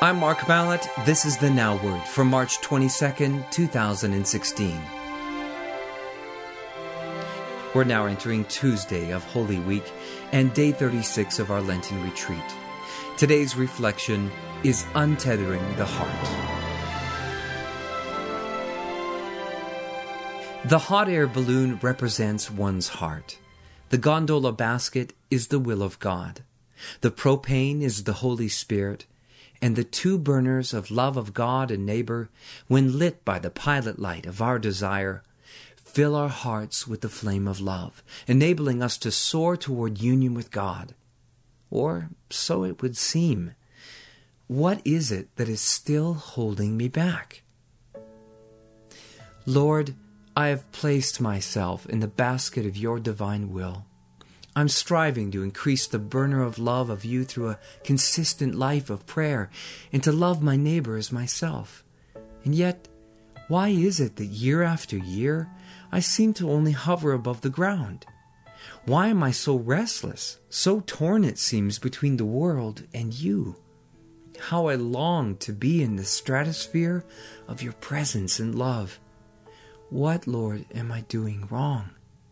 I'm Mark Mallett. This is the Now Word for March 22nd, 2016. We're now entering Tuesday of Holy Week and day 36 of our Lenten retreat. Today's reflection is Untethering the Heart. The hot air balloon represents one's heart. The gondola basket is the will of God. The propane is the Holy Spirit. And the two burners of love of God and neighbor, when lit by the pilot light of our desire, fill our hearts with the flame of love, enabling us to soar toward union with God. Or so it would seem. What is it that is still holding me back? Lord, I have placed myself in the basket of your divine will. I'm striving to increase the burner of love of you through a consistent life of prayer and to love my neighbor as myself. And yet, why is it that year after year I seem to only hover above the ground? Why am I so restless, so torn it seems between the world and you? How I long to be in the stratosphere of your presence and love. What, Lord, am I doing wrong?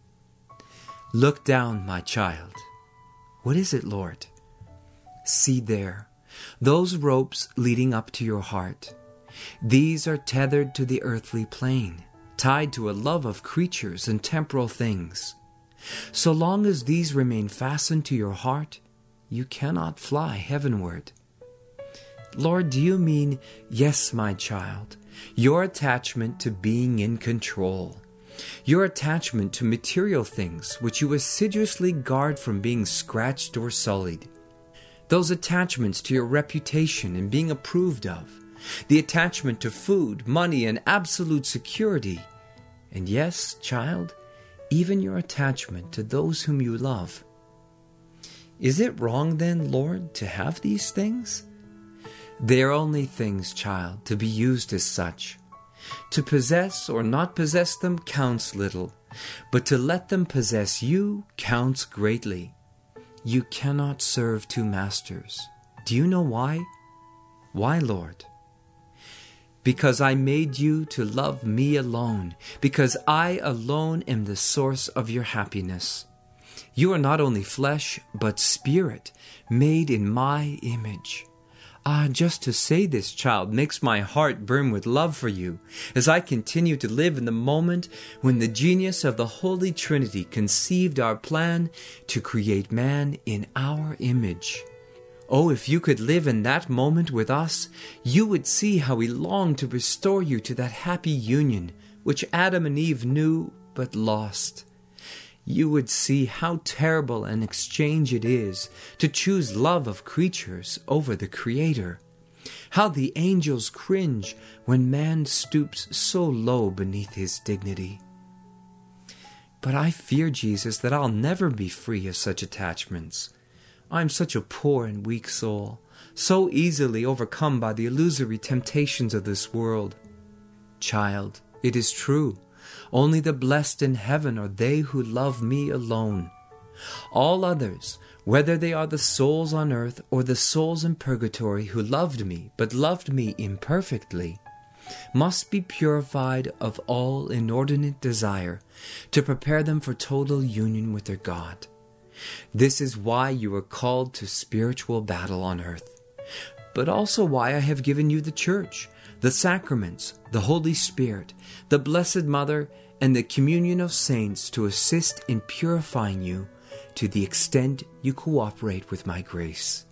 Look down, my child. What is it, Lord? See there, those ropes leading up to your heart. These are tethered to the earthly plane, tied to a love of creatures and temporal things. So long as these remain fastened to your heart, you cannot fly heavenward. Lord, do you mean, yes, my child, your attachment to being in control, your attachment to material things which you assiduously guard from being scratched or sullied, those attachments to your reputation and being approved of, the attachment to food, money, and absolute security, and yes, child, even your attachment to those whom you love. Is it wrong then, Lord, to have these things? They are only things, child, to be used as such. To possess or not possess them counts little, but to let them possess you counts greatly. You cannot serve two masters. Do you know why? Why, Lord? Because I made you to love me alone, because I alone am the source of your happiness. You are not only flesh, but spirit, made in my image. Just to say this, child, makes my heart burn with love for you, as I continue to live in the moment when the genius of the Holy Trinity conceived our plan to create man in our image. Oh, if you could live in that moment with us, you would see how we long to restore you to that happy union which Adam and Eve knew but lost. You would see how terrible an exchange it is to choose love of creatures over the Creator. How the angels cringe when man stoops so low beneath his dignity. But I fear, Jesus, that I'll never be free of such attachments. I'm such a poor and weak soul, so easily overcome by the illusory temptations of this world. Child, it is true. Only the blessed in heaven are they who love me alone. All others, whether they are the souls on earth or the souls in purgatory who loved me, but loved me imperfectly, must be purified of all inordinate desire to prepare them for total union with their God. This is why you are called to spiritual battle on earth, but also why I have given you the Church, the sacraments, the Holy Spirit, the Blessed Mother, and the communion of saints to assist in purifying you to the extent you cooperate with my grace.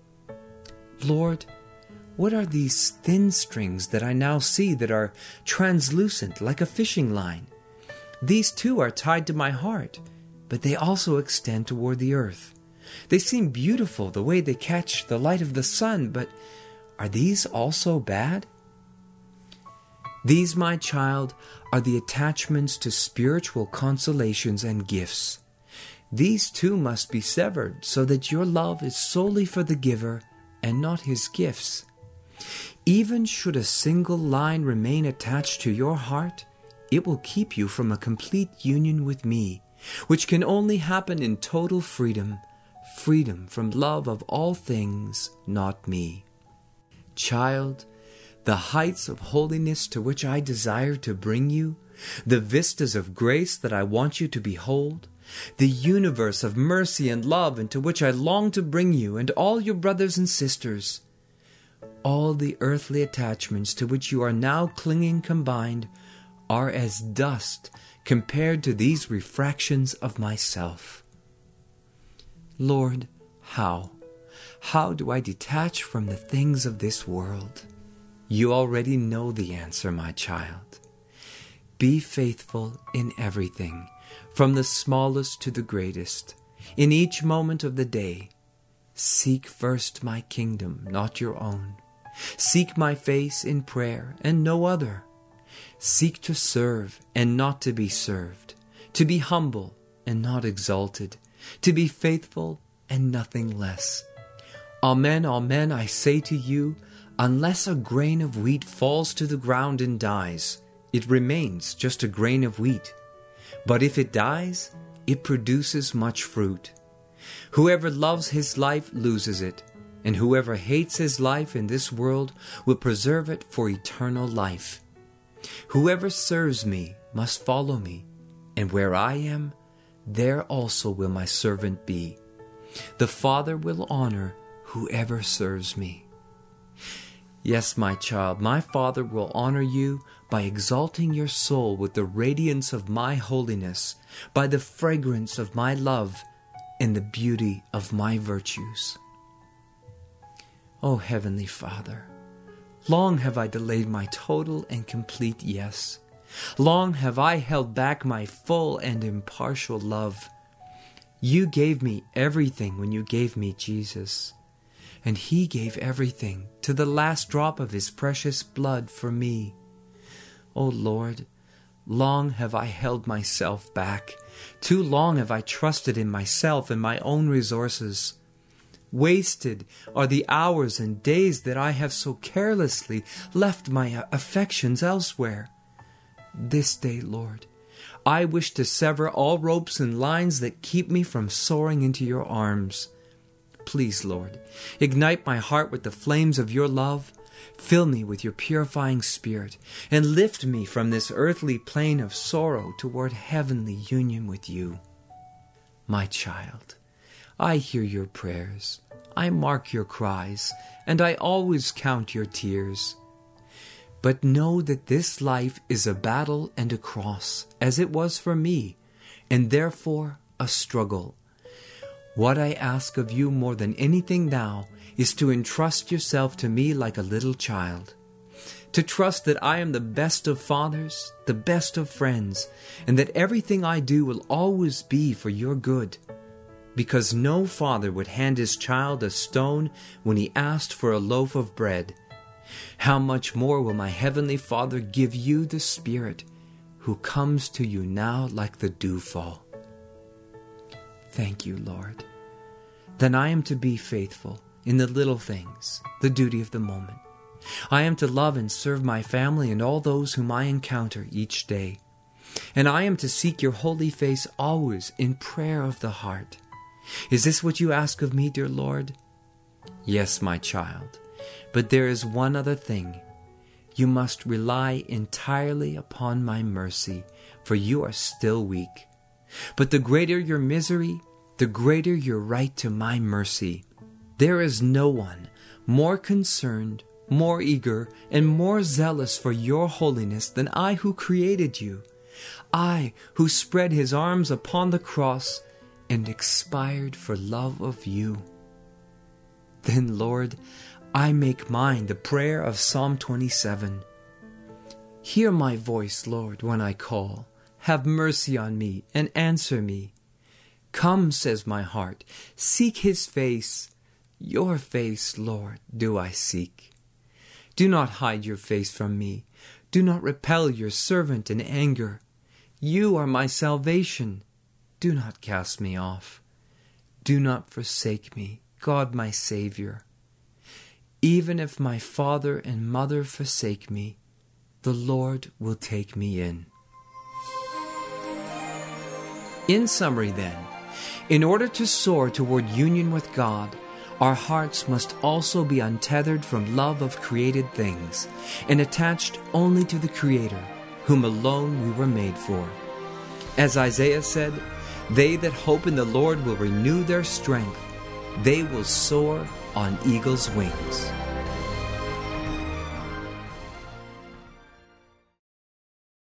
Lord, what are these thin strings that I now see that are translucent like a fishing line? These too are tied to my heart, but they also extend toward the earth. They seem beautiful the way they catch the light of the sun, but are these also bad? These, my child, are the attachments to spiritual consolations and gifts. These too must be severed so that your love is solely for the giver and not his gifts. Even should a single line remain attached to your heart, it will keep you from a complete union with me, which can only happen in total freedom, freedom from love of all things, not me. Child, the heights of holiness to which I desire to bring you, the vistas of grace that I want you to behold, the universe of mercy and love into which I long to bring you and all your brothers and sisters, all the earthly attachments to which you are now clinging combined are as dust compared to these refractions of myself. Lord, how do I detach from the things of this world? You already know the answer, my child. Be faithful in everything, from the smallest to the greatest, in each moment of the day. Seek first my kingdom, not your own. Seek my face in prayer and no other. Seek to serve and not to be served, to be humble and not exalted, to be faithful and nothing less. Amen, amen, I say to you, unless a grain of wheat falls to the ground and dies, it remains just a grain of wheat. But if it dies, it produces much fruit. Whoever loves his life loses it, and whoever hates his life in this world will preserve it for eternal life. Whoever serves me must follow me, and where I am, there also will my servant be. The Father will honor whoever serves me. Yes, my child, my Father will honor you by exalting your soul with the radiance of my holiness, by the fragrance of my love, and the beauty of my virtues. O Heavenly Father, long have I delayed my total and complete yes. Long have I held back my full and impartial love. You gave me everything when you gave me Jesus, and He gave everything to the last drop of His precious blood for me. O Lord, long have I held myself back. Too long have I trusted in myself and my own resources. Wasted are the hours and days that I have so carelessly left my affections elsewhere. This day, Lord, I wish to sever all ropes and lines that keep me from soaring into your arms. Please, Lord, ignite my heart with the flames of your love. Fill me with your purifying spirit, and lift me from this earthly plane of sorrow toward heavenly union with you. My child, I hear your prayers, I mark your cries, and I always count your tears. But know that this life is a battle and a cross, as it was for me, and therefore a struggle. What I ask of you more than anything now is to entrust yourself to me like a little child, to trust that I am the best of fathers, the best of friends, and that everything I do will always be for your good, because no father would hand his child a stone when he asked for a loaf of bread. How much more will my heavenly Father give you the Spirit, who comes to you now like the dewfall? Thank you, Lord. Then I am to be faithful in the little things, the duty of the moment. I am to love and serve my family and all those whom I encounter each day. And I am to seek your holy face always in prayer of the heart. Is this what you ask of me, dear Lord? Yes, my child. But there is one other thing. You must rely entirely upon my mercy, for you are still weak. But the greater your misery, the greater your right to my mercy. There is no one more concerned, more eager, and more zealous for your holiness than I who created you, I who spread his arms upon the cross and expired for love of you. Then, Lord, I make mine the prayer of Psalm 27. Hear my voice, Lord, when I call. Have mercy on me and answer me. Come, says my heart, seek his face. Your face, Lord, do I seek. Do not hide your face from me. Do not repel your servant in anger. You are my salvation. Do not cast me off. Do not forsake me, God my Savior. Even if my father and mother forsake me, the Lord will take me in. In summary then, in order to soar toward union with God, our hearts must also be untethered from love of created things and attached only to the Creator, whom alone we were made for. As Isaiah said, "They that hope in the Lord will renew their strength. They will soar on eagle's wings."